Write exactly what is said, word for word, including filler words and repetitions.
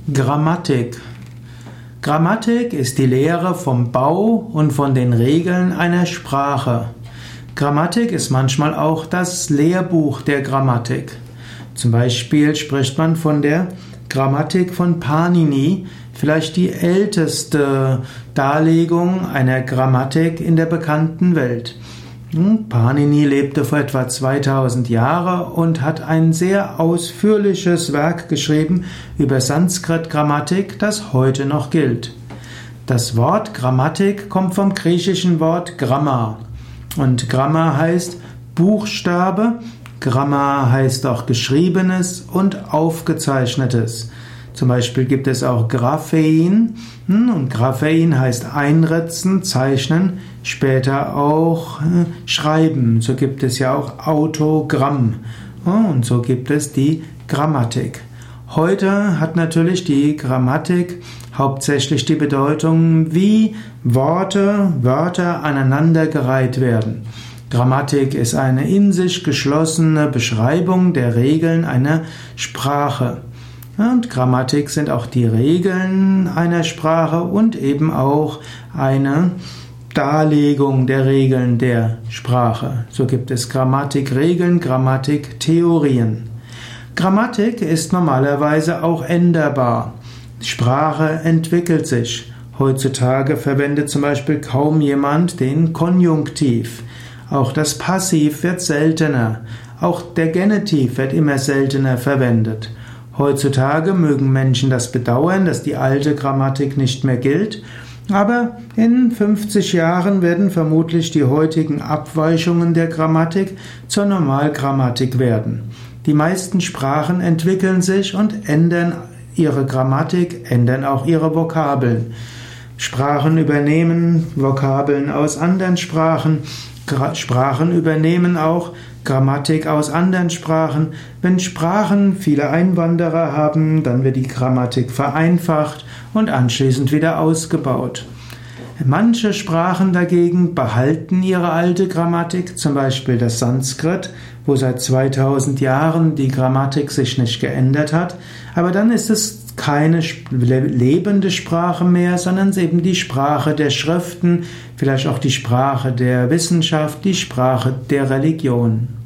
Grammatik. Grammatik ist die Lehre vom Bau und von den Regeln einer Sprache. Grammatik ist manchmal auch das Lehrbuch der Grammatik. Zum Beispiel spricht man von der Grammatik von Panini, vielleicht die älteste Darlegung einer Grammatik in der bekannten Welt. Panini lebte vor etwa zweitausend Jahren und hat ein sehr ausführliches Werk geschrieben über Sanskrit-Grammatik, das heute noch gilt. Das Wort Grammatik kommt vom griechischen Wort Gramma. Und Gramma heißt Buchstabe, Gramma heißt auch Geschriebenes und Aufgezeichnetes. Zum Beispiel gibt es auch Graphein, und Graphein heißt einritzen, zeichnen, später auch schreiben. So gibt es ja auch Autogramm, und so gibt es die Grammatik. Heute hat natürlich die Grammatik hauptsächlich die Bedeutung, wie Worte, Wörter aneinandergereiht werden. Grammatik ist eine in sich geschlossene Beschreibung der Regeln einer Sprache. Und Grammatik sind auch die Regeln einer Sprache und eben auch eine Darlegung der Regeln der Sprache. So gibt es Grammatikregeln, Grammatiktheorien. Grammatik ist normalerweise auch änderbar. Sprache entwickelt sich. Heutzutage verwendet zum Beispiel kaum jemand den Konjunktiv. Auch das Passiv wird seltener. Auch der Genitiv wird immer seltener verwendet. Heutzutage mögen Menschen das bedauern, dass die alte Grammatik nicht mehr gilt, aber in fünfzig Jahren werden vermutlich die heutigen Abweichungen der Grammatik zur Normalgrammatik werden. Die meisten Sprachen entwickeln sich und ändern ihre Grammatik, ändern auch ihre Vokabeln. Sprachen übernehmen Vokabeln aus anderen Sprachen, Sprachen übernehmen auch Grammatik aus anderen Sprachen. Wenn Sprachen viele Einwanderer haben, dann wird die Grammatik vereinfacht und anschließend wieder ausgebaut. Manche Sprachen dagegen behalten ihre alte Grammatik, zum Beispiel das Sanskrit, wo seit zweitausend Jahren die Grammatik sich nicht geändert hat, aber dann ist es keine lebende Sprache mehr, sondern eben die Sprache der Schriften, vielleicht auch die Sprache der Wissenschaft, die Sprache der Religion.